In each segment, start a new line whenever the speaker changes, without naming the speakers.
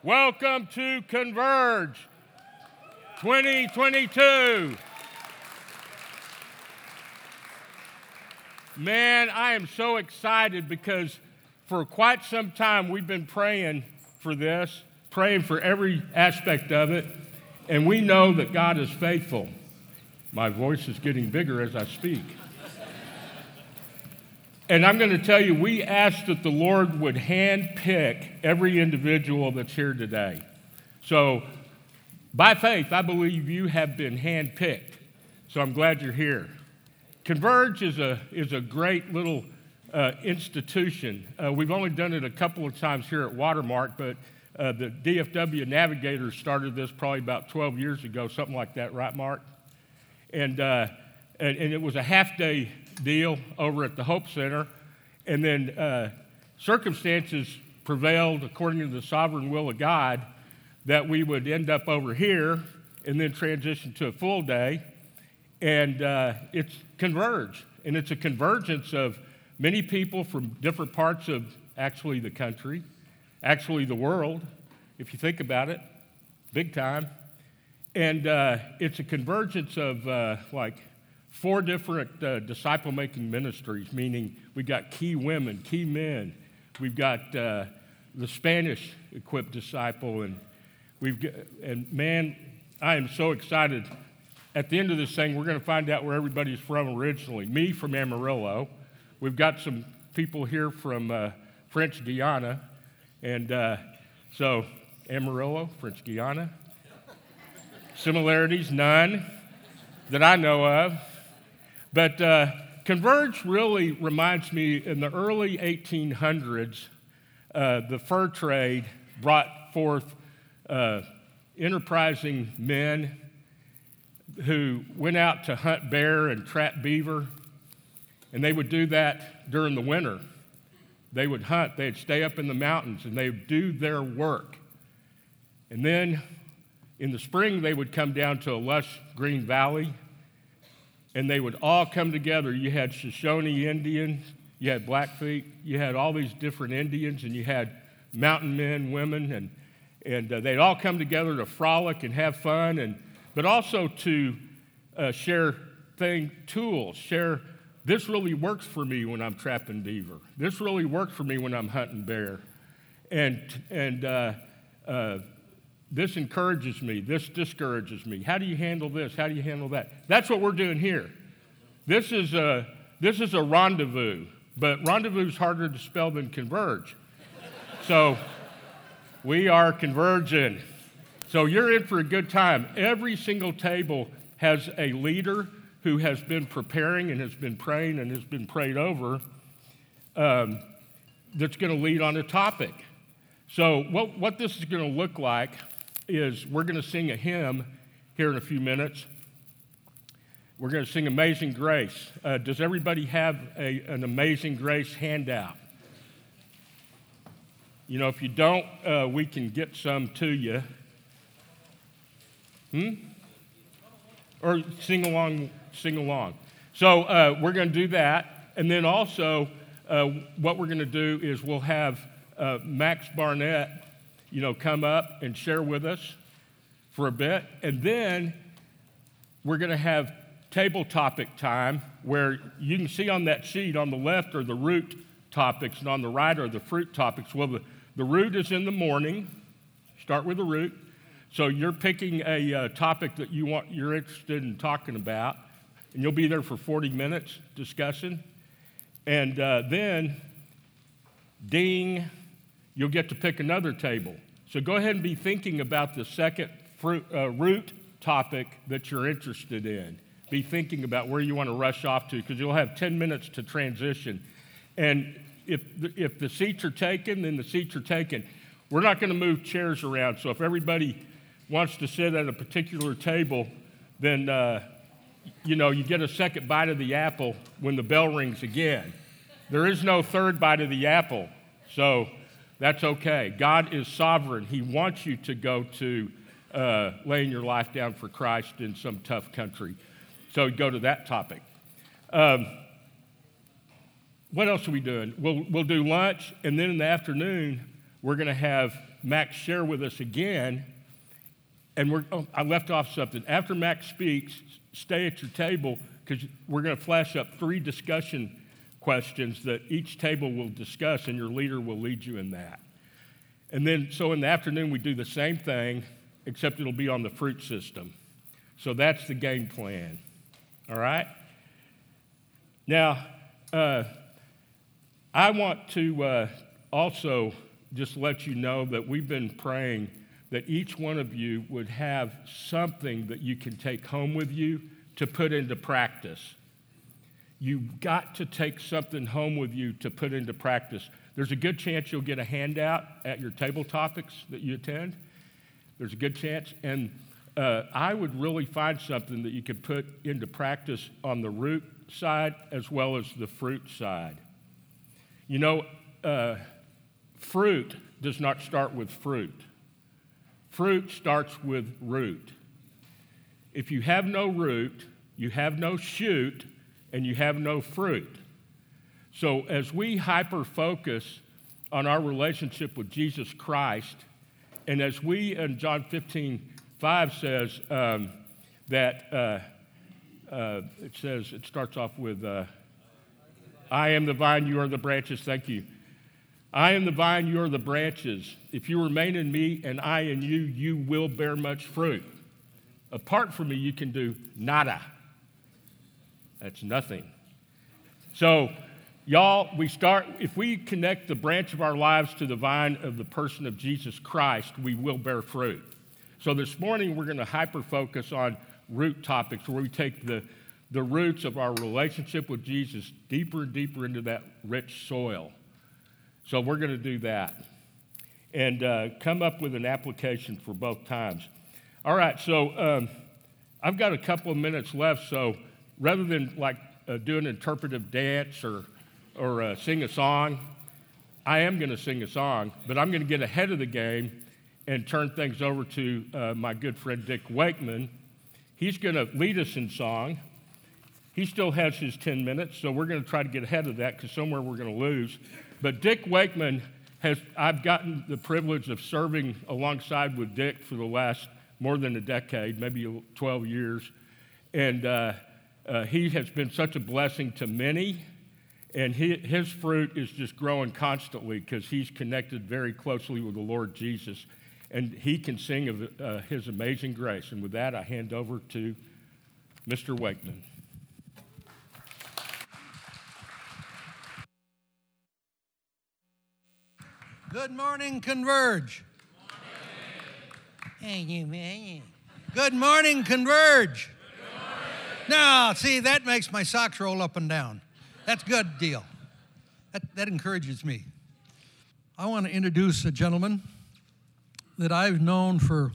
Welcome to Converge 2022. Man, I am so excited because for quite some time we've been praying for this, praying for every aspect of it, and we know that God is faithful. My voice is getting bigger as I speak. And I'm going to tell you, we ask that the Lord would handpick every individual that's here today. So, by faith, I believe you have been handpicked. So I'm glad you're here. Converge is a great little institution. We've only done it a couple of times here at Watermark, but the DFW Navigators started this probably about 12 years ago, something like that, right, Mark? And it was a half-day deal over at the Hope Center, and then circumstances prevailed according to the sovereign will of God that we would end up over here and then transition to a full day, and it's Converge, and it's a convergence of many people from different parts of actually the country, actually the world, if you think about it, big time, and it's a convergence of like 4 different disciple-making ministries, meaning we got key women, key men. We've got the Spanish-equipped disciple, and man, I am so excited. At the end of this thing, we're going to find out where everybody's from originally. Me from Amarillo. We've got some people here from French Guiana, and so Amarillo, French Guiana. Similarities, none that I know of. But Converge really reminds me, in the early 1800s, the fur trade brought forth enterprising men who went out to hunt bear and trap beaver, and they would do that during the winter. They would hunt, they'd stay up in the mountains, and they would do their work. And then in the spring, they would come down to a lush green valley, and they would all come together. You had Shoshone Indians, you had Blackfeet, you had all these different Indians, and you had mountain men, women, and they'd all come together to frolic and have fun, but also to share tools, share, this really works for me when I'm trapping beaver. This really works for me when I'm hunting bear. And this encourages me. This discourages me. How do you handle this? How do you handle that? That's what we're doing here. This is a rendezvous, but rendezvous is harder to spell than converge. So we are converging. So you're in for a good time. Every single table has a leader who has been preparing and has been praying and has been prayed over that's going to lead on a topic. So what this is going to look like is we're going to sing a hymn here in a few minutes. We're going to sing Amazing Grace. Does everybody have an Amazing Grace handout? You know, if you don't, we can get some to you. Or sing along. So we're going to do that. And then also what we're going to do is we'll have Max Barnett, come up and share with us for a bit. And then we're going to have table topic time where you can see on that sheet on the left are the root topics and on the right are the fruit topics. Well, the root is in the morning. Start with the root. So you're picking a topic that you're interested in talking about, and you'll be there for 40 minutes discussing. And then, ding, you'll get to pick another table. So go ahead and be thinking about the second root topic that you're interested in. Be thinking about where you want to rush off to, because you'll have 10 minutes to transition. And if the seats are taken, then the seats are taken. We're not going to move chairs around, so if everybody wants to sit at a particular table, then, you get a second bite of the apple when the bell rings again. There is no third bite of the apple, so that's okay. God is sovereign. He wants you to go to laying your life down for Christ in some tough country. So go to that topic. What else are we doing? We'll do lunch, and then in the afternoon, we're going to have Max share with us again. And I left off something. After Max speaks, stay at your table because we're going to flash up 3 discussion questions that each table will discuss, and your leader will lead you in that. And then, so in the afternoon, we do the same thing, except it'll be on the fruit system. So that's the game plan. All right? Now, I want to also just let you know that we've been praying that each one of you would have something that you can take home with you to put into practice. You've got to take something home with you to put into practice. There's a good chance you'll get a handout at your table topics that you attend. There's a good chance. And I would really find something that you could put into practice on the root side as well as the fruit side. You know, fruit does not start with fruit. Fruit starts with root. If you have no root, you have no shoot, and you have no fruit. So as we hyper-focus on our relationship with Jesus Christ, and as we, in John 15:5 says it starts off with, I am the vine, you are the branches. Thank you. I am the vine, you are the branches. If you remain in me and I in you, you will bear much fruit. Apart from me, you can do nada. That's nothing. So, y'all, if we connect the branch of our lives to the vine of the person of Jesus Christ, we will bear fruit. So this morning, we're going to hyper-focus on root topics where we take the roots of our relationship with Jesus deeper and deeper into that rich soil. So we're going to do that and come up with an application for both times. All right, so I've got a couple of minutes left, so rather than do an interpretive dance or sing a song, I am going to sing a song, but I'm going to get ahead of the game and turn things over to my good friend Dick Wakeman. He's going to lead us in song. He still has his 10 minutes, so we're going to try to get ahead of that because somewhere we're going to lose. But Dick Wakeman I've gotten the privilege of serving alongside with Dick for the last more than a decade, maybe 12 years. And he has been such a blessing to many. And his fruit is just growing constantly because he's connected very closely with the Lord Jesus. And he can sing of his amazing grace. And with that, I hand over to Mr. Wakeman.
Good morning, Converge. Good morning, Converge. Now, see, that makes my socks roll up and down. That's a good deal. That encourages me. I want to introduce a gentleman that I've known for,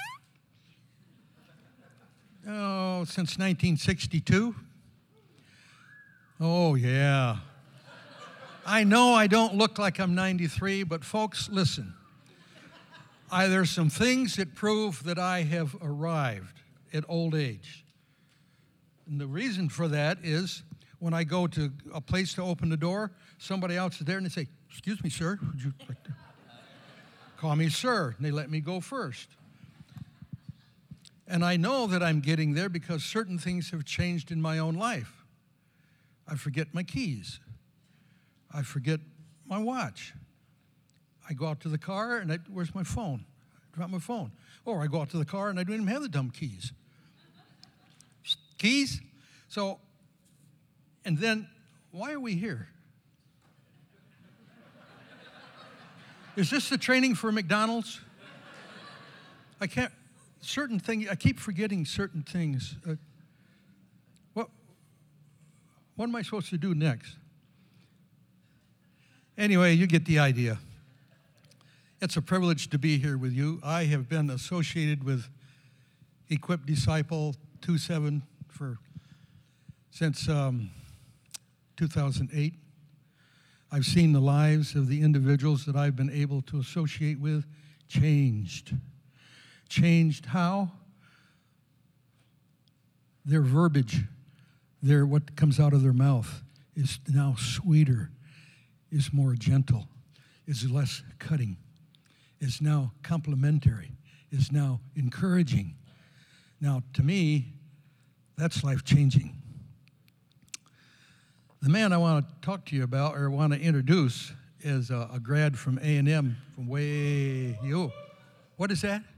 since 1962. Oh, yeah. I know I don't look like I'm 93, but folks, listen. There's some things that prove that I have arrived at old age. And the reason for that is when I go to a place to open the door, somebody else is there and they say, "Excuse me, sir, would you like to call me sir?" And they let me go first. And I know that I'm getting there because certain things have changed in my own life. I forget my keys. I forget my watch. I go out to the car and where's my phone? I drop my phone. Or I go out to the car and I don't even have the dumb keys. Keys? So, and then, why are we here? Is this the training for McDonald's? I keep forgetting certain things. What am I supposed to do next? Anyway, you get the idea. It's a privilege to be here with you. I have been associated with Equip Disciple 2.7 since 2008. I've seen the lives of the individuals that I've been able to associate with changed. Changed how? Their verbiage, what comes out of their mouth is now sweeter, is more gentle, is less cutting. is now complimentary, is now encouraging. Now, to me, that's life-changing. The man I want to talk to you about or want to introduce is a grad from A&M from way, what is that?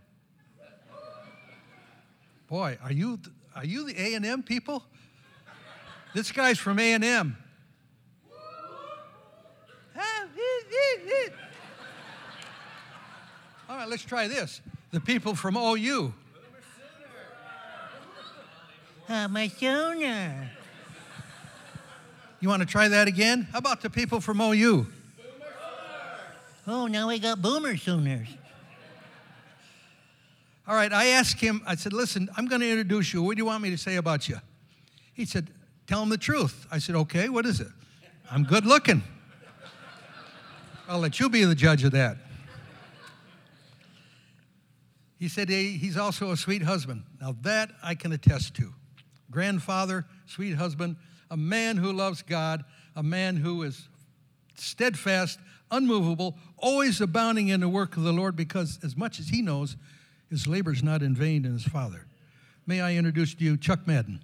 Boy, are you the A&M people? This guy's from A&M. All right, let's try this. The people from OU.
I'm a Sooner.
You want to try that again? How about the people from OU?
Oh, now we got Boomer Sooners.
All right, I asked him, I said, listen, I'm going to introduce you. What do you want me to say about you? He said, tell him the truth. I said, okay, what is it? I'm good looking. I'll let you be the judge of that. He said he's also a sweet husband. Now that I can attest to. Grandfather, sweet husband, a man who loves God, a man who is steadfast, unmovable, always abounding in the work of the Lord, because as much as he knows, his labor's not in vain in his Father. May I introduce to you Chuck Madden.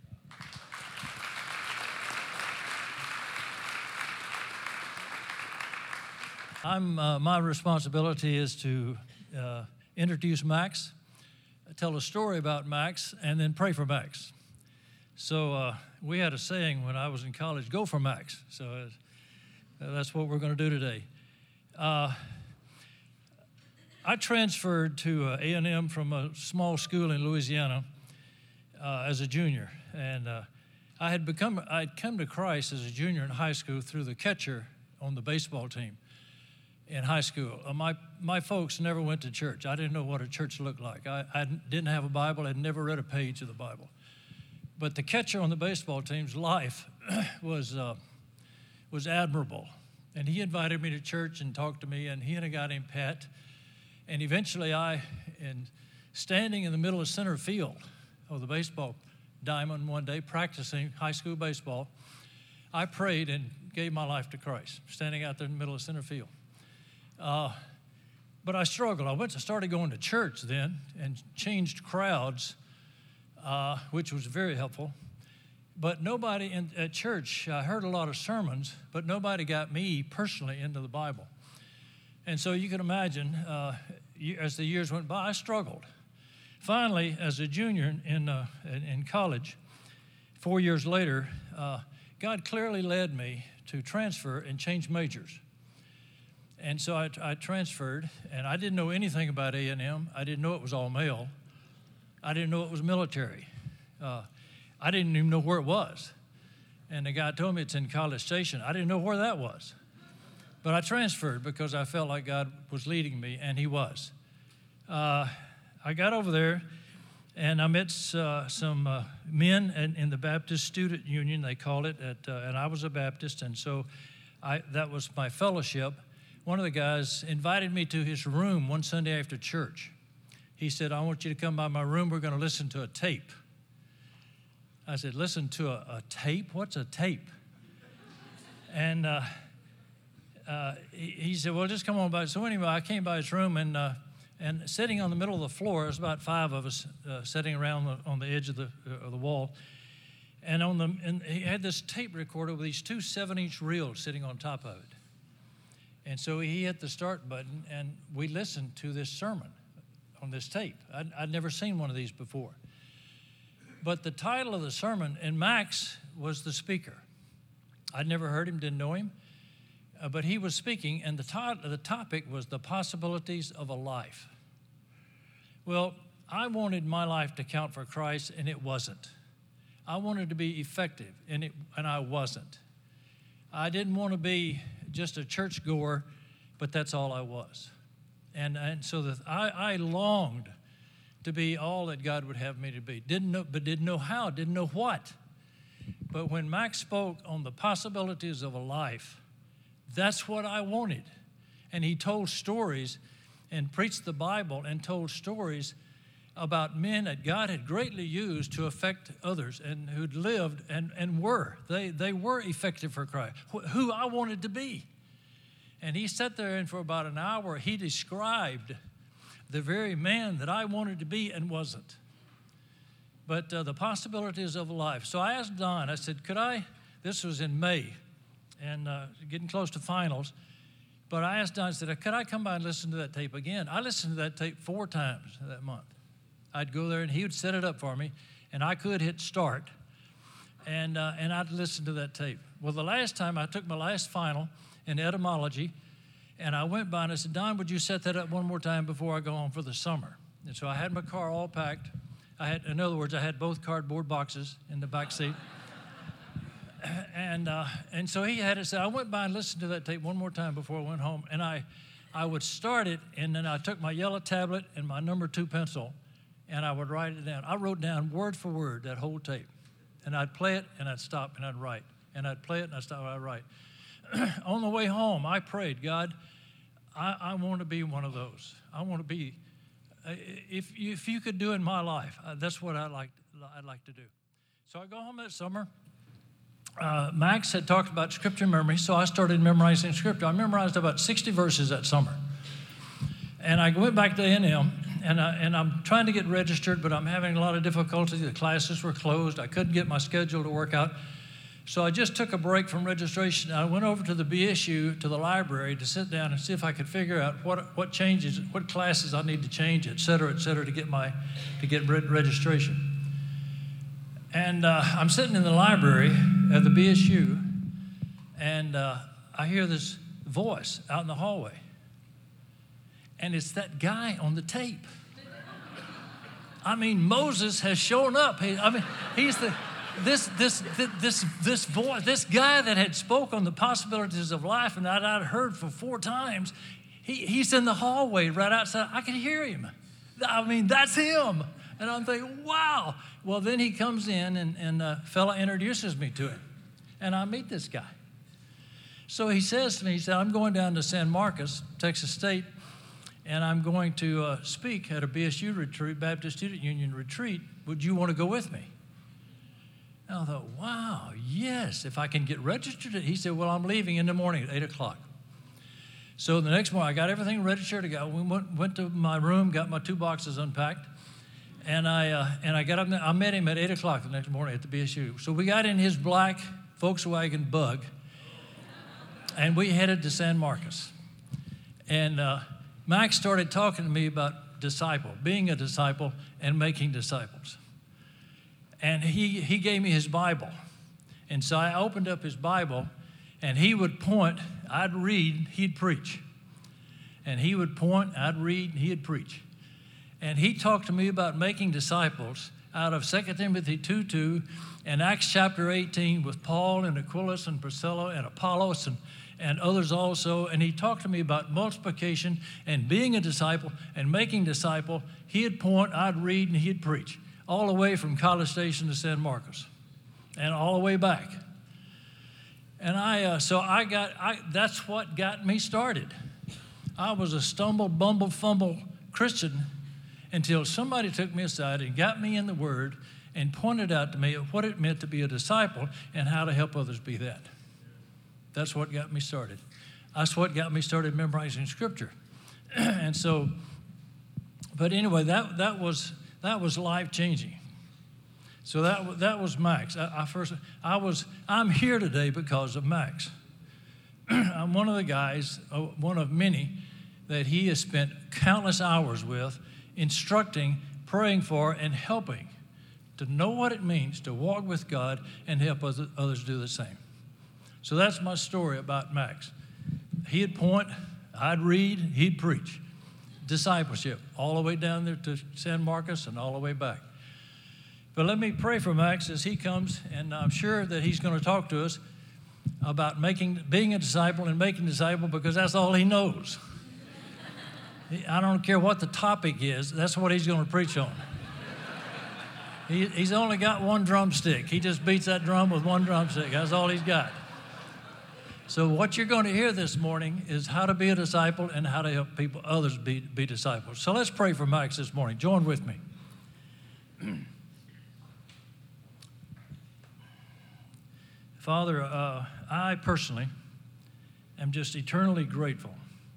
My responsibility is to introduce Max, tell a story about Max, and then pray for Max. So we had a saying when I was in college, go for Max. So that's what we're going to do today. I transferred to A&M from a small school in Louisiana as a junior. And I'd come to Christ as a junior in high school through the catcher on the baseball team in high school. My folks never went to church. I didn't know what a church looked like. I didn't have a Bible. I'd never read a page of the Bible. But the catcher on the baseball team's life was admirable. And he invited me to church and talked to me, and he and a guy named Pat. And eventually standing in the middle of center field of the baseball diamond one day, practicing high school baseball, I prayed and gave my life to Christ, standing out there in the middle of center field. But I struggled. I started going to church then and changed crowds, which was very helpful. But nobody at church, I heard a lot of sermons, but nobody got me personally into the Bible. And so you can imagine, as the years went by, I struggled. Finally, as a junior in college, 4 years later, God clearly led me to transfer and change majors. And so I transferred, and I didn't know anything about A&M. I didn't know it was all male. I didn't know it was military. I didn't even know where it was. And the guy told me it's in College Station. I didn't know where that was. But I transferred because I felt like God was leading me, and he was. I got over there, and I met some men in the Baptist Student Union, they called it, and I was a Baptist, and so that was my fellowship. One of the guys invited me to his room one Sunday after church. He said, I want you to come by my room. We're going to listen to a tape. I said, listen to a tape? What's a tape? And he said, well, just come on by. So anyway, I came by his room, and sitting on the middle of the floor, there's about 5 of us sitting around on the edge of the wall. And he had this tape recorder with these 2 7-inch reels sitting on top of it. And so he hit the start button, and we listened to this sermon on this tape. I'd never seen one of these before. But the title of the sermon, and Max was the speaker. I'd never heard him, didn't know him, but he was speaking, and the topic was the possibilities of a life. Well, I wanted my life to count for Christ, and it wasn't. I wanted to be effective, and I wasn't. I didn't want to be just a churchgoer, but that's all I was. And so I longed to be all that God would have me to be. Didn't know how, didn't know what. But when Max spoke on the possibilities of a life, that's what I wanted. And he told stories and preached the Bible and told stories about men that God had greatly used to affect others and who'd lived and were. They were effective for Christ, who I wanted to be. And he sat there, and for about an hour, he described the very man that I wanted to be and wasn't. But the possibilities of life. So I asked Don, I said, this was in May, and getting close to finals, but I asked Don, I said, could I come by and listen to that tape again? I listened to that tape 4 times that month. I'd go there, and he would set it up for me, and I could hit start, and I'd listen to that tape. Well, the last time I took my last final in etymology, and I went by and I said, Don, would you set that up one more time before I go home for the summer? And so I had my car all packed. In other words, I had both cardboard boxes in the back seat. And so he had it said, I went by and listened to that tape one more time before I went home, and I would start it, and then I took my yellow tablet and my number 2 pencil, and I would write it down. I wrote down word for word that whole tape, and I'd play it, and I'd stop, and I'd write, and I'd play it, and I'd stop, and I'd write. On the way home, I prayed, God, I want to be one of those. I want to be, if you could do in my life, that's what I'd like to do. So I go home that summer. Max had talked about scripture memory, so I started memorizing scripture. I memorized about 60 verses that summer. And I went back to A&M, and I'm trying to get registered, but I'm having a lot of difficulty. The classes were closed. I couldn't get my schedule to work out. So I just took a break from registration. I went over to the BSU, to the library, to sit down and see if I could figure out what changes, what classes I need to change, et cetera, to get registration. And I'm sitting in the library at the BSU, and I hear this voice out in the hallway. And it's that guy on the tape. I mean, Moses has shown up. He's this voice, this guy that had spoke on the possibilities of life and that I'd heard for 4 times. He's in the hallway right outside. I can hear him. I mean, that's him. And I'm thinking, wow. Well, then he comes in, and a fella introduces me to him. And I meet this guy. So he says to me, he said, I'm going down to San Marcos, Texas State, and I'm going to speak at a BSU retreat, Baptist Student Union retreat. Would you want to go with me? And I thought, wow, yes, if I can get registered. He said, well, I'm leaving in the morning at 8 o'clock. So the next morning, I got everything registered. We went to my room, got my 2 boxes unpacked. And I got up there. I met him at 8 o'clock the next morning at the BSU. So we got in his black Volkswagen Bug, and we headed to San Marcos. And Max started talking to me about being a disciple and making disciples. And he gave me his Bible. And so I opened up his Bible, and he would point, I'd read, he'd preach. And he would point, I'd read, he'd preach. And he talked to me about making disciples out of 2 Timothy 2:2 and Acts chapter 18 with Paul and Aquilus and Priscilla and Apollos and others also. And he talked to me about multiplication and being a disciple and making disciple. He'd point, I'd read, and he'd preach. All the way from College Station to San Marcos and all the way back. And that's what got me started. I was a stumble, bumble, fumble Christian until somebody took me aside and got me in the Word and pointed out to me what it meant to be a disciple and how to help others be that. That's what got me started. That's what got me started memorizing Scripture. And so, but anyway, that was life-changing. So that was Max. I'm here today because of Max. I'm one of the guys, one of many, that he has spent countless hours with, instructing, praying for, and helping to know what it means to walk with God and help others do the same. So that's my story about Max. He'd point, I'd read, he'd preach. Discipleship, all the way down there to San Marcos and all the way back. But let me pray for Max as he comes, and I'm sure that he's going to talk to us about being a disciple and making a disciple, because that's all he knows. I don't care what the topic is, that's what he's going to preach on. He's only got one drumstick. He just beats that drum with one drumstick. That's all he's got. So what you're going to hear this morning is how to be a disciple and how to help others be disciples. So let's pray for Max this morning. Join with me. Father, I personally am just eternally grateful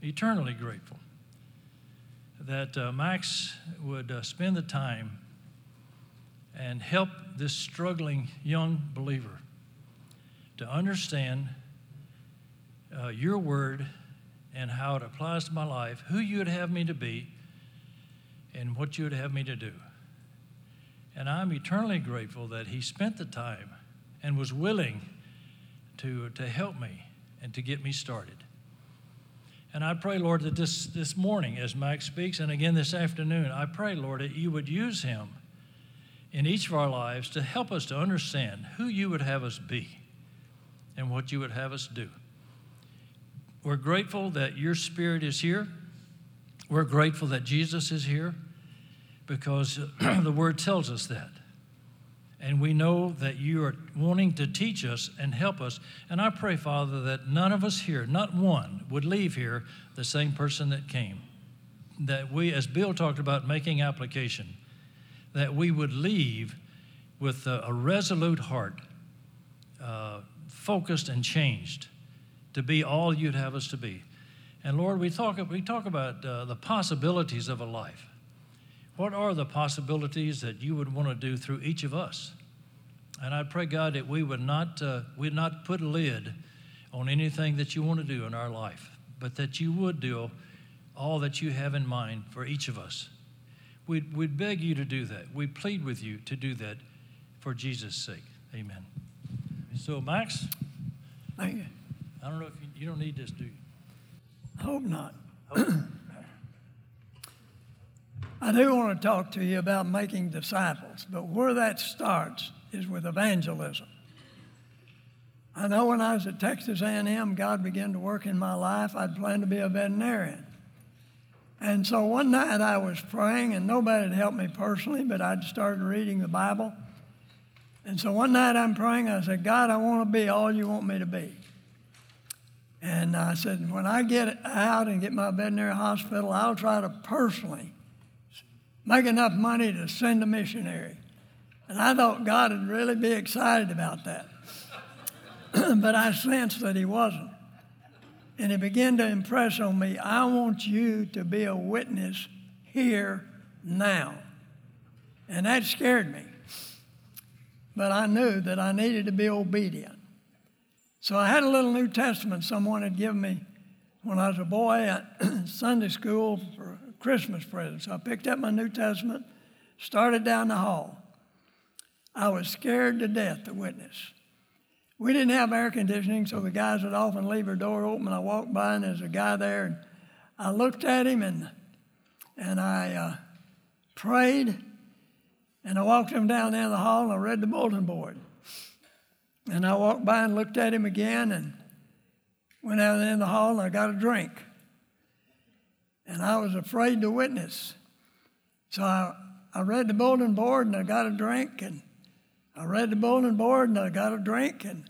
that Max would spend the time and help this struggling young believer to understand your word and how it applies to my life, who you would have me to be, and what you would have me to do. And I'm eternally grateful that he spent the time and was willing to help me and to get me started. And I pray, Lord, that this morning as Max speaks, and again this afternoon, I pray, Lord, that you would use him in each of our lives to help us to understand who you would have us be and what you would have us do. We're grateful that your Spirit is here. We're grateful that Jesus is here because the Word tells us that. And we know that you are wanting to teach us and help us. And I pray, Father, that none of us here, not one, would leave here the same person that came. That we, as Bill talked about making application, that we would leave with a resolute heart, focused and changed to be all you'd have us to be. And Lord, we talk about the possibilities of a life. What are the possibilities that you would want to do through each of us? And I pray, God, that we would not put a lid on anything that you want to do in our life, but that you would do all that you have in mind for each of us. We'd beg you to do that. We plead with you to do that for Jesus' sake. Amen. So, Max?
Thank you.
I don't know if you don't need this, do you?
I hope not. I do want to talk to you about making disciples, but where that starts is with evangelism. I know when I was at Texas A&M, God began to work in my life. I'd planned to be a veterinarian. And so one night I was praying, and nobody had helped me personally, but I'd started reading the Bible. And so one night I'm praying, I said, God, I want to be all you want me to be. And I said, when I get out and get my veterinary hospital, I'll try to personally make enough money to send a missionary. And I thought God would really be excited about that. But I sensed that he wasn't. And he began to impress on me, I want you to be a witness here now. And that scared me. But I knew that I needed to be obedient. So I had a little New Testament someone had given me when I was a boy at Sunday school for a Christmas present. So I picked up my New Testament, started down the hall. I was scared to death to witness. We didn't have air conditioning, so the guys would often leave their door open. I walked by, and there's a guy there, and I looked at him, and I prayed, and I walked him down there in the hall, and I read the bulletin board. And I walked by and looked at him again, and went out there in the hall, and I got a drink. And I was afraid to witness. So I read the bulletin board, and I got a drink, and I read the bulletin board, and I got a drink, and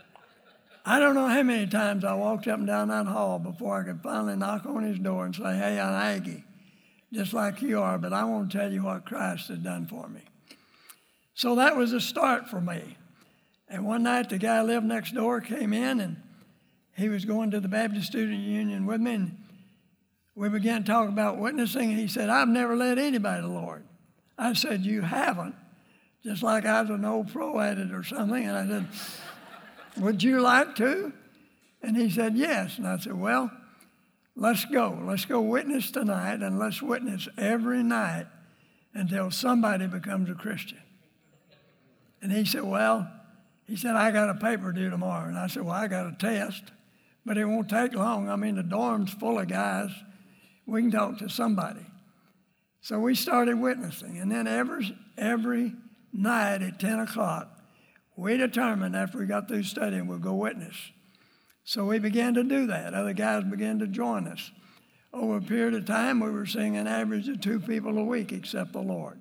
I don't know how many times I walked up and down that hall before I could finally knock on his door and say, hey, I'm Aggie, just like you are, but I want to tell you what Christ has done for me. So that was a start for me. And one night, the guy who lived next door came in, and he was going to the Baptist Student Union with me, and we began talking about witnessing, and he said, I've never led anybody to the Lord. I said, you haven't, just like I was an old pro at it or something. And I said, would you like to? And he said, yes. And I said, well, let's go. Let's go witness tonight, and let's witness every night until somebody becomes a Christian. And he said, I got a paper due tomorrow. And I said, well, I got a test, but it won't take long. I mean, the dorm's full of guys. We can talk to somebody. So we started witnessing. And then every night at 10 o'clock, we determined after we got through studying, we'll go witness. So we began to do that. Other guys began to join us. Over a period of time, we were seeing an average of 2 people a week except the Lord.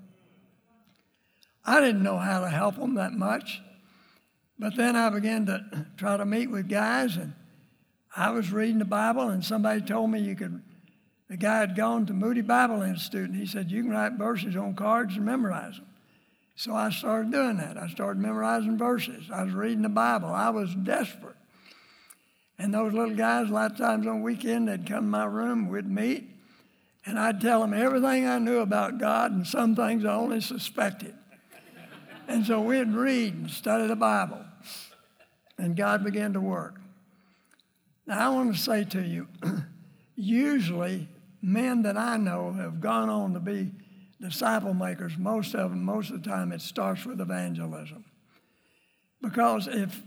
I didn't know how to help them that much. But then I began to try to meet with guys, and I was reading the Bible, and somebody told me the guy had gone to Moody Bible Institute, and he said, you can write verses on cards and memorize them. So I started doing that. I started memorizing verses. I was reading the Bible. I was desperate. And those little guys, a lot of times on weekend, they'd come to my room, we'd meet, and I'd tell them everything I knew about God and some things I only suspected. And so we'd read and study the Bible, and God began to work. Now, I want to say to you, usually men that I know have gone on to be disciple makers. Most of the time, it starts with evangelism. Because if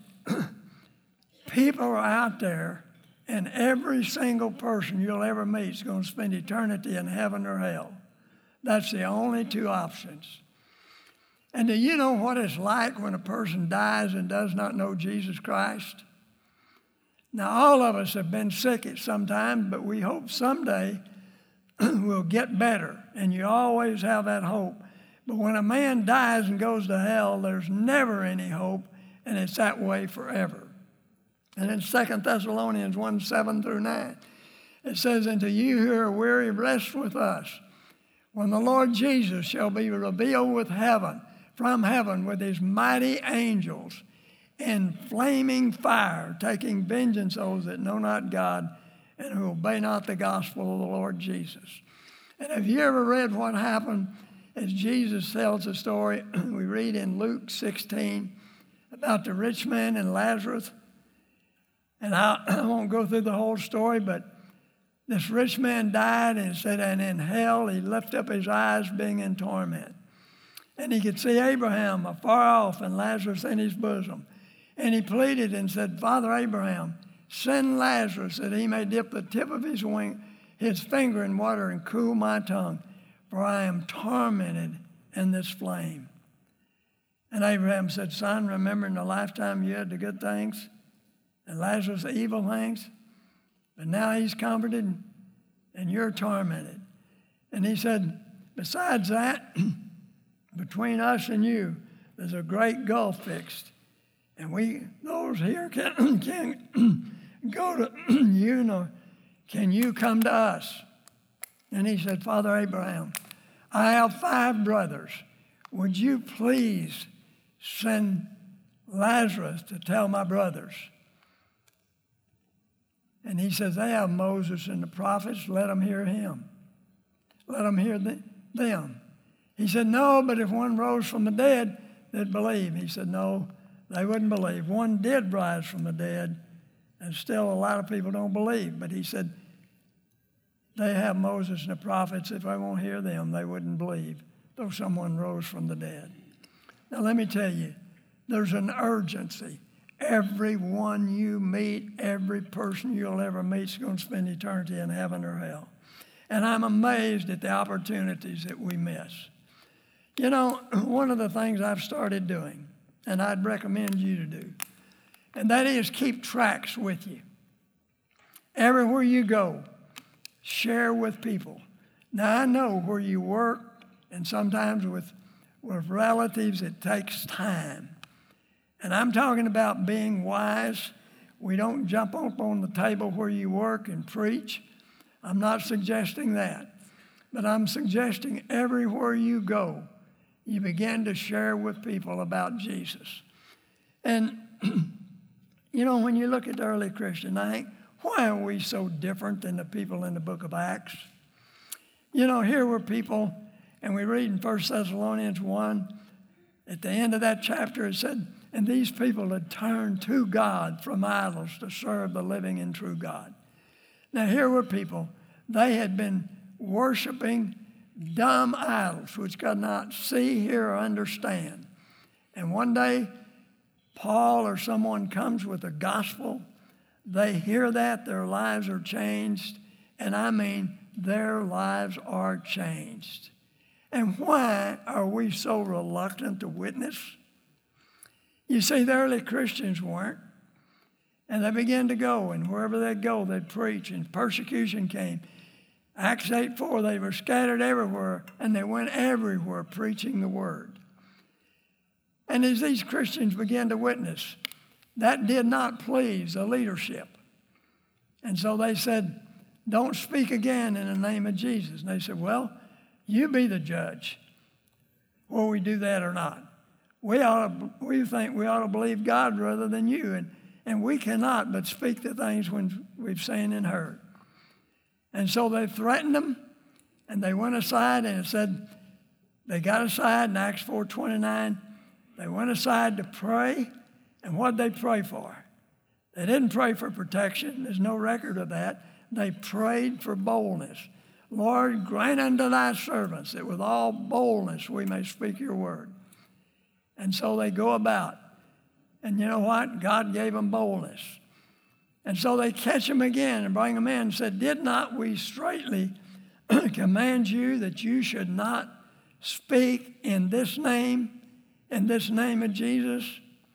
people are out there and every single person you'll ever meet is going to spend eternity in heaven or hell, that's the only two options. And do you know what it's like when a person dies and does not know Jesus Christ? Now, all of us have been sick at some time, but we hope someday we'll get better, and you always have that hope. But when a man dies and goes to hell, there's never any hope, and it's that way forever. And in 2 Thessalonians 1, 7 through 9, it says, "And to you who are weary, rest with us, when the Lord Jesus shall be revealed from heaven with his mighty angels in flaming fire, taking vengeance on those that know not God and who obey not the gospel of the Lord Jesus." And have you ever read what happened as Jesus tells the story? We read in Luke 16 about the rich man and Lazarus. And I won't go through the whole story, but this rich man died, and it said, and in hell he lifted up his eyes being in torment. And he could see Abraham afar off and Lazarus in his bosom. And he pleaded and said, "Father Abraham, send Lazarus that he may dip the tip of his finger in water and cool my tongue, for I am tormented in this flame." And Abraham said, "Son, remember in the lifetime you had the good things, and Lazarus the evil things, but now he's comforted and you're tormented." And he said, "Besides that, between us and you, there's a great gulf fixed. And those here can go to you, nor can you come to us." And he said, "Father Abraham, I have 5 brothers. Would you please send Lazarus to tell my brothers?" And he says, "They have Moses and the prophets. Let them hear him. Let them hear them." He said, "No, but if one rose from the dead, they'd believe." He said, "No, they wouldn't believe. One did rise from the dead, and still a lot of people don't believe." But he said, "They have Moses and the prophets. If I won't hear them, they wouldn't believe, though someone rose from the dead." Now let me tell you, there's an urgency. Everyone you meet, every person you'll ever meet is going to spend eternity in heaven or hell. And I'm amazed at the opportunities that we miss. You know, one of the things I've started doing, and I'd recommend you to do, and that is keep tracts with you. Everywhere you go, share with people. Now, I know where you work, and sometimes with relatives, it takes time. And I'm talking about being wise. We don't jump up on the table where you work and preach. I'm not suggesting that. But I'm suggesting everywhere you go, you begin to share with people about Jesus. And, you know, when you look at the early Christian, I think, why are we so different than the people in the book of Acts? You know, here were people, and we read in 1 Thessalonians 1, at the end of that chapter, it said, "And these people had turned to God from idols to serve the living and true God." Now, here were people, they had been worshiping dumb idols, which could not see, hear, or understand. And one day, Paul or someone comes with the gospel. They hear that, their lives are changed. And I mean, their lives are changed. And why are we so reluctant to witness? You see, the early Christians weren't. And they began to go, and wherever they'd go, they'd preach, and persecution came. Acts 8:4, they were scattered everywhere, and they went everywhere preaching the word. And as these Christians began to witness, that did not please the leadership. And so they said, "Don't speak again in the name of Jesus." And they said, "Well, you be the judge. Will we do that or not? We think we ought to believe God rather than you." and we cannot but speak the things when we've seen and heard. And so they threatened them, and they went aside, and it said they got aside in Acts 4:29. They went aside to pray, and what did they pray for? They didn't pray for protection. There's no record of that. They prayed for boldness. Lord, grant unto thy servants that with all boldness we may speak your word. And so they go about. And you know what? God gave them boldness. And so they catch them again and bring them in and said, did not we straitly command you that you should not speak in this name of Jesus?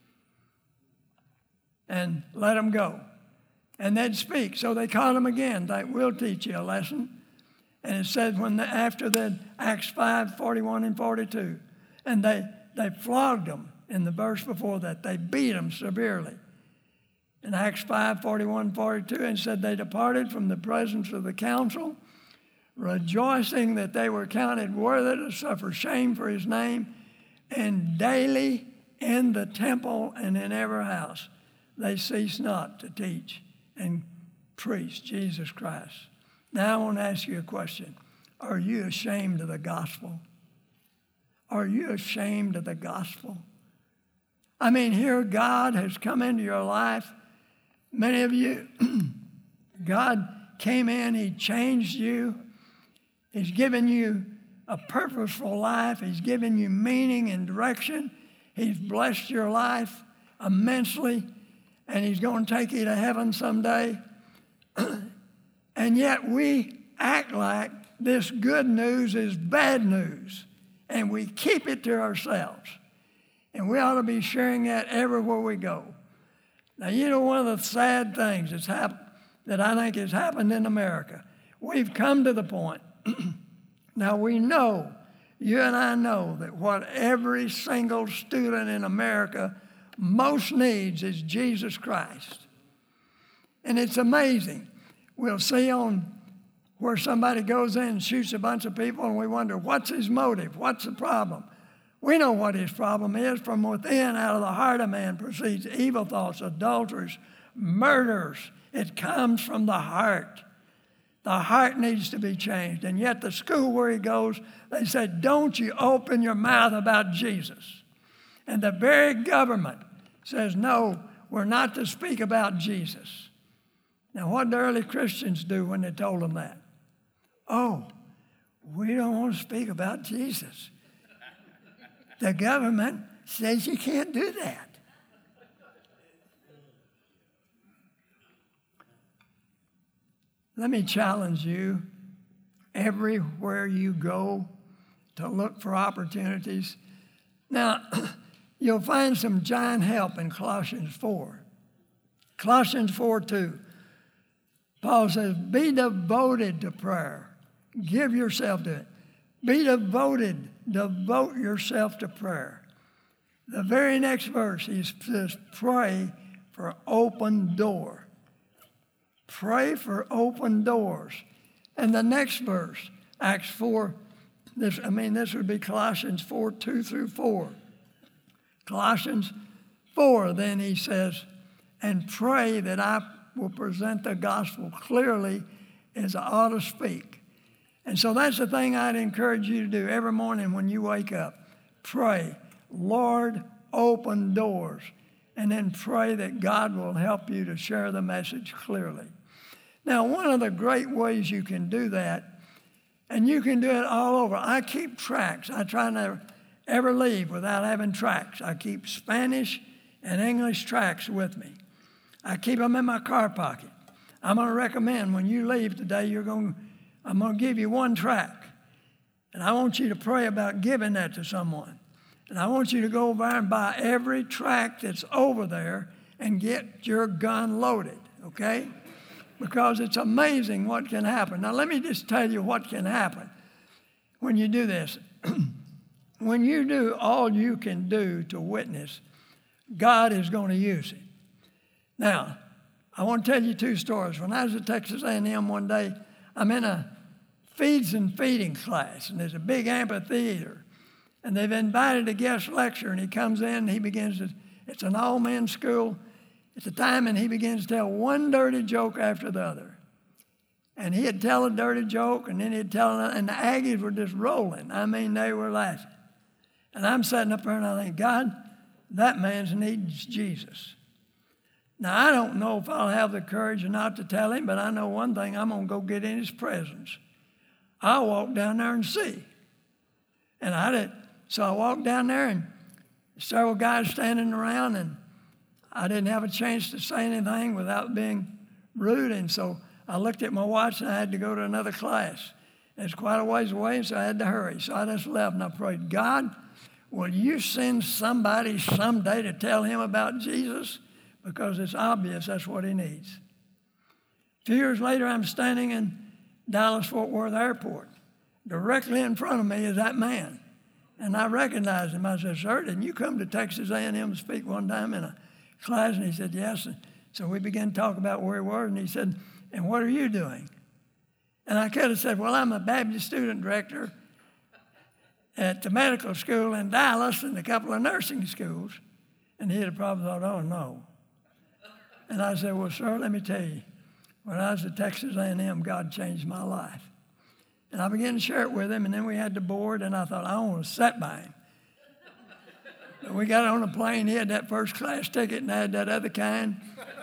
And let them go. And they'd speak. So they caught them again. We'll teach you a lesson. And it said after that, Acts 5:41 and 42. And they flogged them in the verse before that. They beat them severely. In Acts 5:41 and 42, and said they departed from the presence of the council, rejoicing that they were counted worthy to suffer shame for his name, and daily in the temple and in every house they cease not to teach and preach Jesus Christ. Now I want to ask you a question. Are you ashamed of the gospel? Are you ashamed of the gospel? I mean, here God has come into your life. Many of you, God came in, he changed you. He's given you a purposeful life. He's given you meaning and direction. He's blessed your life immensely, and he's going to take you to heaven someday. And yet we act like this good news is bad news, and we keep it to ourselves. And we ought to be sharing that everywhere we go. Now, you know, one of the sad things that I think has happened in America, we've come to the point, now we know, you and I know, that what every single student in America most needs is Jesus Christ. And it's amazing. We'll see on where somebody goes in and shoots a bunch of people, and we wonder, what's his motive? What's the problem? We know what his problem is. From within, out of the heart of man, proceeds evil thoughts, adulteries, murders. It comes from the heart. The heart needs to be changed. And yet the school where he goes, they said, don't you open your mouth about Jesus. And the very government says, no, we're not to speak about Jesus. Now, what did the early Christians do when they told them that? Oh, we don't want to speak about Jesus. The government says you can't do that. Let me challenge you, everywhere you go, to look for opportunities. Now, you'll find some giant help in Colossians 4. Colossians 4:2. Paul says, be devoted to prayer. Give yourself to it. Be devoted. Devote yourself to prayer. The very next verse, he says, pray for open door. Pray for open doors. And the next verse, Acts 4, this would be Colossians 4:2 through 4. Colossians 4, then he says, and pray that I will present the gospel clearly as I ought to speak. And so that's the thing I'd encourage you to do every morning when you wake up. Pray, Lord, open doors. And then pray that God will help you to share the message clearly. Now, one of the great ways you can do that, and you can do it all over. I keep tracts. I try never ever leave without having tracts. I keep Spanish and English tracts with me. I keep them in my car pocket. I'm going to recommend when you leave today, I'm going to give you one tract. And I want you to pray about giving that to someone. And I want you to go over and buy every tract that's over there and get your gun loaded, okay? Because it's amazing what can happen. Now, let me just tell you what can happen when you do this. When you do all you can do to witness, God is going to use it. Now, I want to tell you two stories. When I was at Texas A&M one day, I'm in a feeds and feeding class, and there's a big amphitheater, and they've invited a guest lecturer, and he comes in, and he begins to, it's an all-men school, at the time, and he began to tell one dirty joke after the other. And he'd tell a dirty joke, and then he'd tell another, and the Aggies were just rolling. I mean, they were laughing. And I'm sitting up there, and I think, God, that man needs Jesus. Now, I don't know if I'll have the courage or not to tell him, but I know one thing, I'm going to go get in his presence. I'll walk down there and see. And I did. So I walked down there, and several guys standing around, and I didn't have a chance to say anything without being rude, and so I looked at my watch, and I had to go to another class. It's quite a ways away, so I had to hurry. So I just left, and I prayed, God, will you send somebody someday to tell him about Jesus? Because it's obvious that's what he needs. A few years later, I'm standing in Dallas-Fort Worth Airport. Directly in front of me is that man. And I recognized him. I said, sir, didn't you come to Texas A&M to speak one time in a class? And he said, yes. And so we began to talk about where he was, and he said, and what are you doing? And I could have said, well, I'm a Baptist student director at the medical school in Dallas and a couple of nursing schools. And he'd have probably thought, oh, no. And I said, well, sir, let me tell you, when I was at Texas A&M, God changed my life. And I began to share it with him, and then we had the board, and I thought, I want to sit by him. But we got on a plane, he had that first class ticket, and I had that other kind.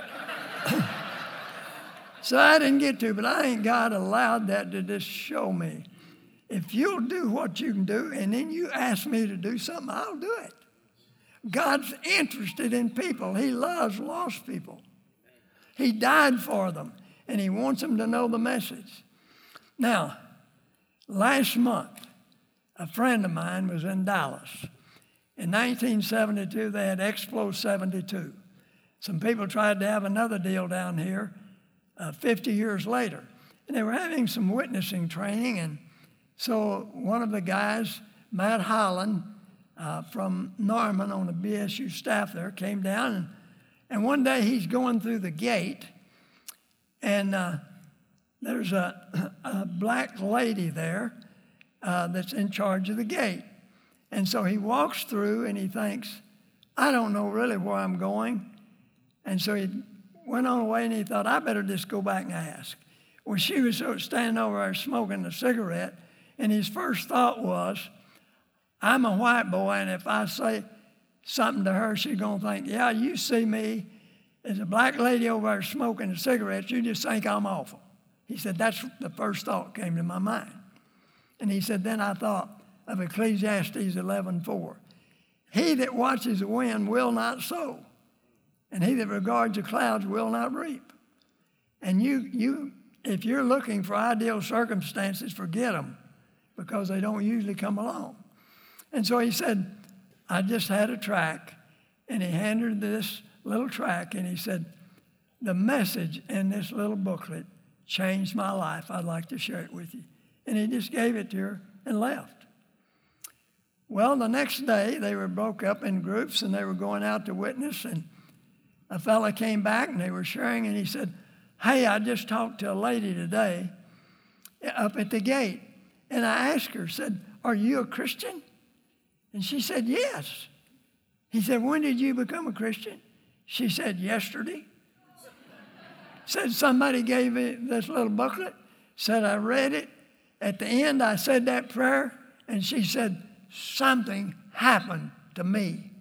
So I didn't get to, but I think God allowed that to just show me. If you'll do what you can do, and then you ask me to do something, I'll do it. God's interested in people. He loves lost people. He died for them, and he wants them to know the message. Now, last month, a friend of mine was in Dallas. In 1972, they had Expo 72. Some people tried to have another deal down here 50 years later. And they were having some witnessing training, and so one of the guys, Matt Holland, from Norman on the BSU staff there, came down, and one day he's going through the gate, and there's a black lady there that's in charge of the gate. And so he walks through, and he thinks, I don't know really where I'm going. And so he went on away, and he thought, I better just go back and ask. Well, she was standing over there smoking a cigarette, and his first thought was, I'm a white boy, and if I say something to her, she's going to think, yeah, you see me as a black lady over there smoking a cigarette, you just think I'm awful. He said, that's the first thought came to my mind. And he said, then I thought of Ecclesiastes 11:4. He that watches the wind will not sow, and he that regards the clouds will not reap. And you, if you're looking for ideal circumstances, forget them, because they don't usually come along. And so he said, I just had a tract, and he handed this little tract, and he said, the message in this little booklet changed my life. I'd like to share it with you. And he just gave it to her and left. Well, the next day, they were broke up in groups, and they were going out to witness, and a fella came back, and they were sharing, and he said, hey, I just talked to a lady today up at the gate, and I asked her, said, are you a Christian? And she said, yes. He said, when did you become a Christian? She said, yesterday. Said, somebody gave me this little booklet. Said, I read it. At the end, I said that prayer, and she said, something happened to me.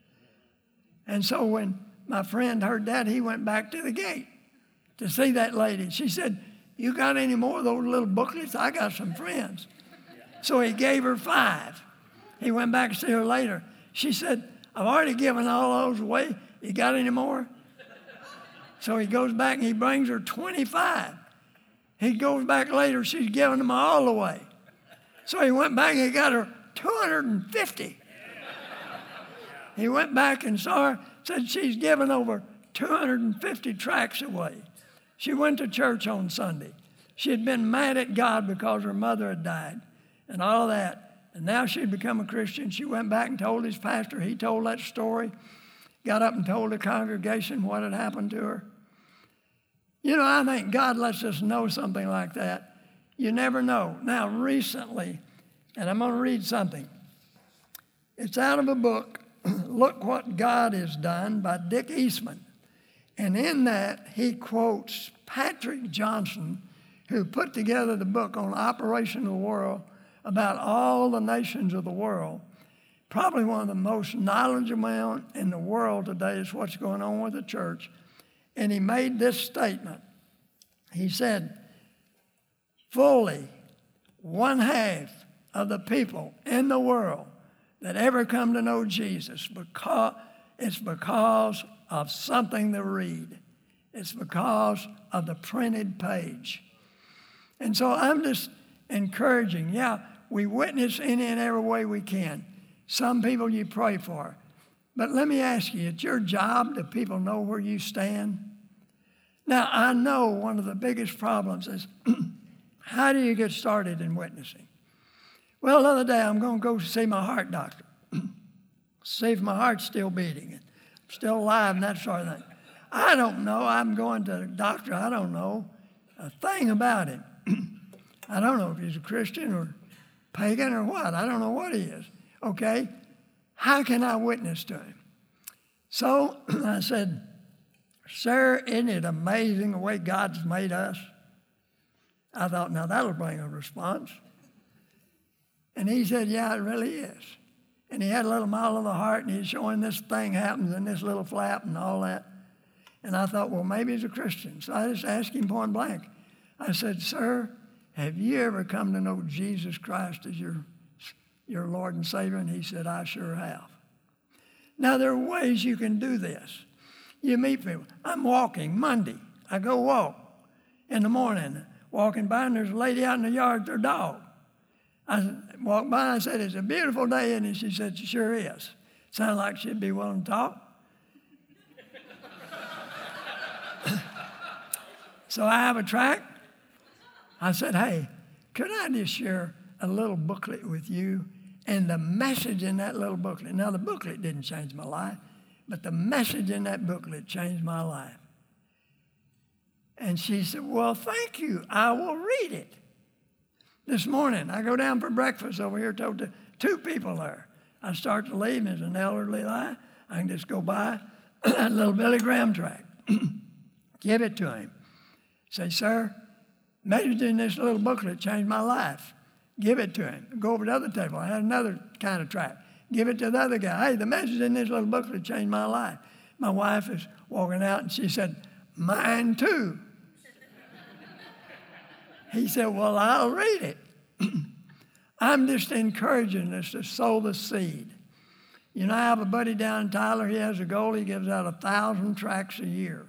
And so when my friend heard that, he went back to the gate to see that lady. She said, you got any more of those little booklets? I got some friends. So he gave her 5. He went back to see her later. She said, I've already given all those away. You got any more? So he goes back and he brings her 25. He goes back later, she's giving them all away. So he went back and he got her 250. He went back and saw her, said she's given over 250 tracts away. She went to church on Sunday. She had been mad at God because her mother had died and all of that. And now she'd become a Christian. She went back and told his pastor. He told that story, got up and told the congregation what had happened to her. You know, I think God lets us know something like that. You never know. Now, recently, and I'm going to read something. It's out of a book, Look What God Has Done, by Dick Eastman. And in that, he quotes Patrick Johnson, who put together the book on Operation of the World about all the nations of the world. Probably one of the most knowledgeable in the world today is what's going on with the church. And he made this statement. He said, fully 1/2 of the people in the world that ever come to know Jesus, it's because of something they read. It's because of the printed page. And so I'm just encouraging, we witness any and every way we can. Some people you pray for. But let me ask you, it's your job that people know where you stand? Now, I know one of the biggest problems is how do you get started in witnessing? Well, the other day I'm going to go see my heart doctor, see if my heart's still beating and still alive and that sort of thing. I don't know. I'm going to the doctor. I don't know a thing about him. I don't know if he's a Christian or pagan or what. I don't know what he is. Okay? How can I witness to him? So I said, sir, isn't it amazing the way God's made us? I thought, now that'll bring a response. And he said, yeah, it really is. And he had a little model of the heart, and he's showing this thing happens in this little flap and all that. And I thought, well, maybe he's a Christian. So I just asked him point blank. I said, sir, have you ever come to know Jesus Christ as your Lord and Savior? And he said, I sure have. Now, there are ways you can do this. You meet people. I'm walking Monday. I go walk in the morning, walking by, and there's a lady out in the yard with her dog. I walked by and I said, it's a beautiful day, and she said, it sure is. Sounded like she'd be willing to talk. So I have a tract. I said, hey, could I just share a little booklet with you and the message in that little booklet? Now, the booklet didn't change my life, but the message in that booklet changed my life. And she said, well, thank you. I will read it. This morning, I go down for breakfast over here, told the 2 people there. I start to leave, there's an elderly guy. I can just go by that little Billy Graham tract, give it to him. Say, sir, message in this little booklet changed my life. Give it to him. Go over to the other table. I had another kind of tract. Give it to the other guy. Hey, the message in this little booklet changed my life. My wife is walking out, and she said, mine too. He said, well, I'll read it. I'm just encouraging us to sow the seed. You know, I have a buddy down in Tyler. He has a goal. He gives out 1,000 tracts a year.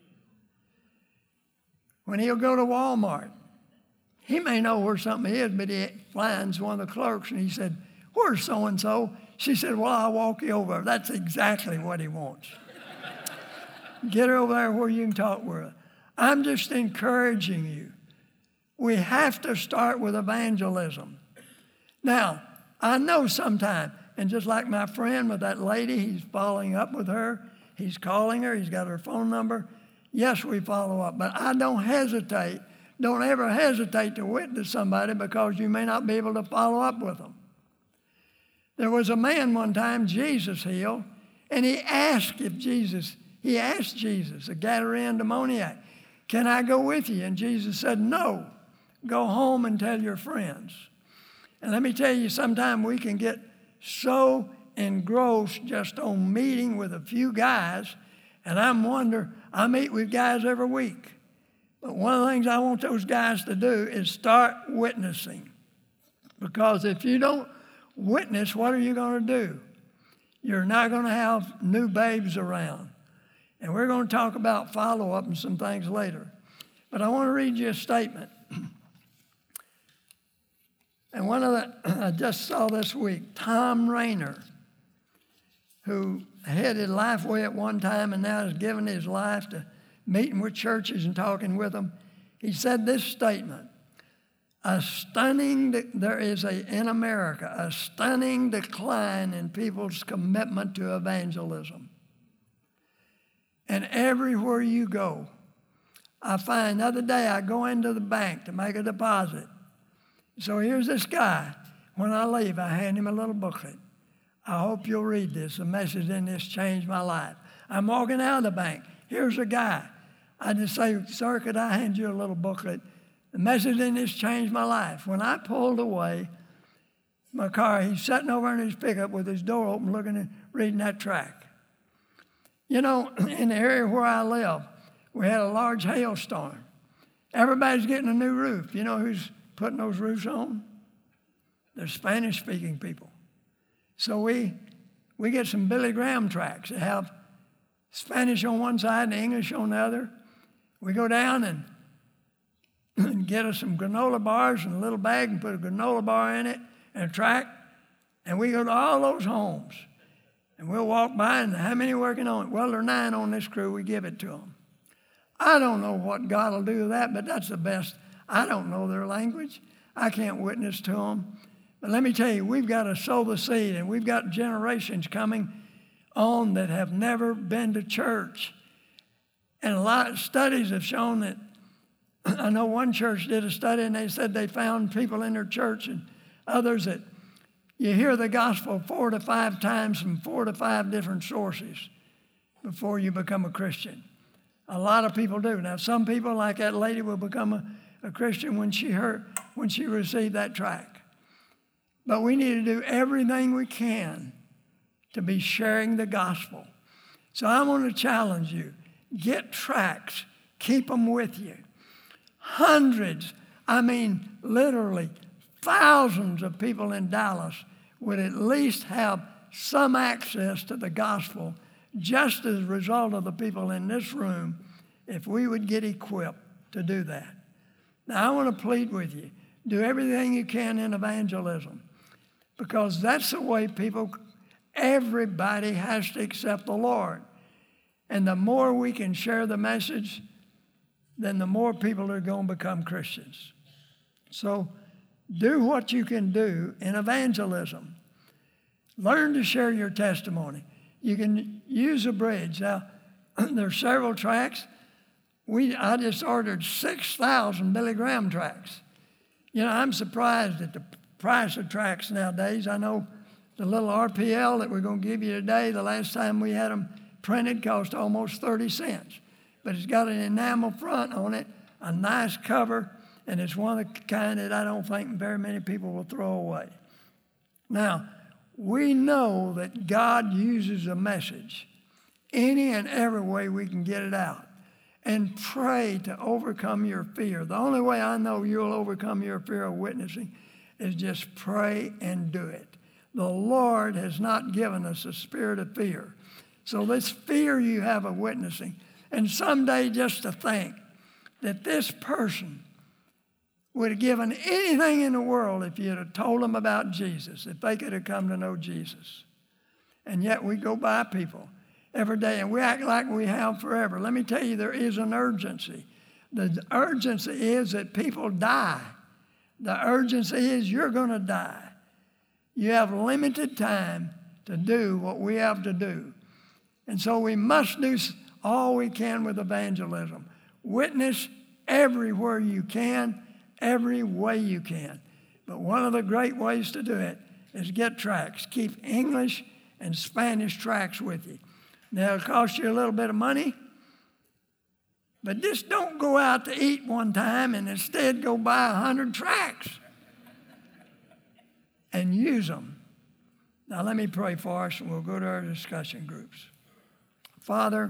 When he'll go to Walmart, he may know where something is, but he finds one of the clerks, and he said, where's so-and-so? She said, well, I'll walk you over. That's exactly what he wants. Get her over there where you can talk with her. I'm just encouraging you. We have to start with evangelism. Now, I know sometime, and just like my friend with that lady, he's following up with her. He's calling her. He's got her phone number. Yes, we follow up, but I don't hesitate. Don't ever hesitate to witness somebody because you may not be able to follow up with them. There was a man one time Jesus healed, and he asked Jesus, a Gadarene demoniac, can I go with you? And Jesus said, no, go home and tell your friends. And let me tell you, sometimes we can get so engrossed just on meeting with a few guys, and I meet with guys every week. But one of the things I want those guys to do is start witnessing. Because if you don't witness, what are you going to do? You're not going to have new babes around. And we're going to talk about follow-up and some things later. But I want to read you a statement. And I just saw this week, Tom Rainer, who headed Lifeway at one time and now has given his life to meeting with churches and talking with them. He said this statement, there is in America a stunning decline in people's commitment to evangelism. And everywhere you go, I find the other day I go into the bank to make a deposit. So here's this guy. When I leave, I hand him a little booklet. I hope you'll read this. The message in this changed my life. I'm walking out of the bank. Here's a guy. I just say, sir, could I hand you a little booklet? The message in this changed my life. When I pulled away my car, he's sitting over in his pickup with his door open, looking and reading that tract. You know, in the area where I live, we had a large hailstorm. Everybody's getting a new roof. You know who's putting those roofs on? They're Spanish-speaking people. So we get some Billy Graham tracts that have Spanish on one side and English on the other. We go down and get us some granola bars in a little bag and put a granola bar in it and a tract, and we go to all those homes. And we'll walk by, and how many working on it? Well, there are 9 on this crew. We give it to them. I don't know what God will do with that, but that's the best. I don't know their language. I can't witness to them. But let me tell you, we've got to sow the seed, and we've got generations coming on that have never been to church. And a lot of studies have shown that, I know one church did a study, and they said they found people in their church and others that you hear the gospel 4 to 5 times from 4 to 5 different sources before you become a Christian. A lot of people do. Now, some people, like that lady, will become a Christian when she received that tract. But we need to do everything we can to be sharing the gospel. So I want to challenge you. Get tracts. Keep them with you. Hundreds, literally thousands of people in Dallas would at least have some access to the gospel just as a result of the people in this room if we would get equipped to do that. Now, I want to plead with you. Do everything you can in evangelism because that's the way everybody has to accept the Lord. And the more we can share the message, then the more people are going to become Christians. So do what you can do in evangelism. Learn to share your testimony. You can use a bridge. Now, there's several tracts. I just ordered 6,000 Billy Graham tracts. You know, I'm surprised at the price of tracts nowadays. I know the little RPL that we're going to give you today, the last time we had them printed, cost almost 30 cents. But it's got an enamel front on it, a nice cover, and it's one of the kind that I don't think very many people will throw away. Now, we know that God uses a message any and every way we can get it out. And pray to overcome your fear. The only way I know you'll overcome your fear of witnessing is just pray and do it. The Lord has not given us a spirit of fear. So this fear you have of witnessing, and someday just to think that this person would have given anything in the world if you'd have told them about Jesus, if they could have come to know Jesus. And yet we go by people every day and we act like we have forever. Let me tell you, there is an urgency. The urgency is that people die. The urgency is you're going to die. You have limited time to do what we have to do. And so we must do all we can with evangelism. Witness everywhere you can, every way you can. But one of the great ways to do it is get tracts. Keep English and Spanish tracts with you. Now, it'll cost you a little bit of money, but just don't go out to eat one time and instead go buy 100 tracts and use them. Now, let me pray for us, and we'll go to our discussion groups. Father,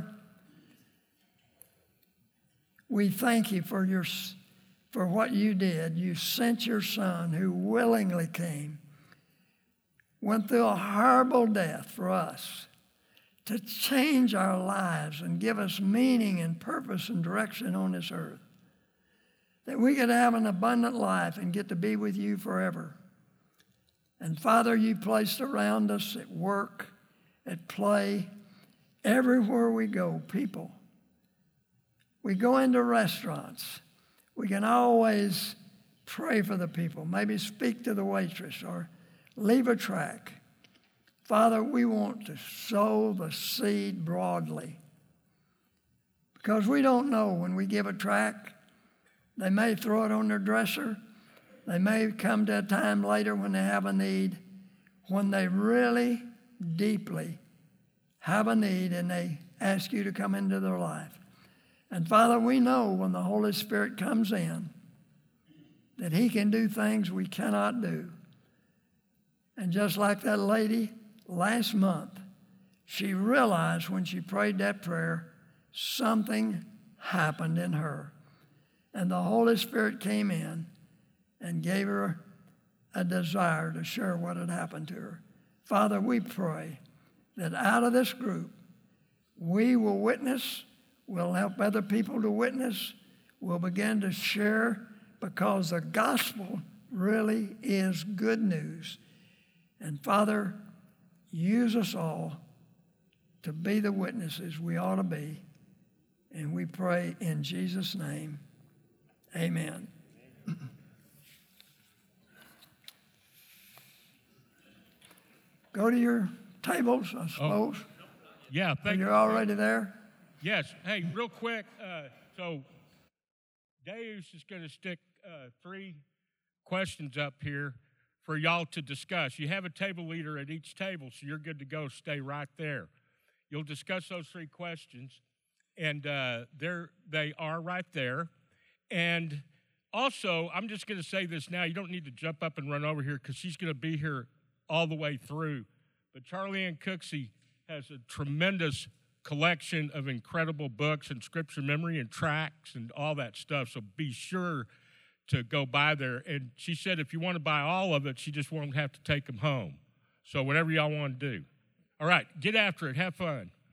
we thank you for what you did. You sent your Son who willingly came, went through a horrible death for us to change our lives and give us meaning and purpose and direction on this earth, that we could have an abundant life and get to be with you forever. And Father, you placed around us at work, at play, everywhere we go, people. We go into restaurants. We can always pray for the people, maybe speak to the waitress or leave a tract. Father, we want to sow the seed broadly because we don't know when we give a tract. They may throw it on their dresser. They may come to a time later when they have a need, when they really deeply have a need and they ask you to come into their life. And Father, we know when the Holy Spirit comes in that he can do things we cannot do. And just like that lady last month, she realized when she prayed that prayer, something happened in her. And the Holy Spirit came in and gave her a desire to share what had happened to her. Father, we pray that out of this group, we will witness, we'll help other people to witness, we'll begin to share, because the gospel really is good news. And Father, use us all to be the witnesses we ought to be. And we pray in Jesus' name, amen. Go to your tables, I suppose.
Yeah, thank you.
You're already there?
Yes. Hey, real quick. So Deus is going to stick 3 questions up here for y'all to discuss. You have a table leader at each table, so you're good to go. Stay right there. You'll discuss those 3 questions, and they are right there. And also, I'm just going to say this now. You don't need to jump up and run over here because she's going to be here all the way through. But Charlie Ann Cooksey has a tremendous collection of incredible books and scripture memory and tracts and all that stuff. So be sure to go by there. And she said if you want to buy all of it, she just won't have to take them home. So whatever y'all want to do. All right, get after it. Have fun.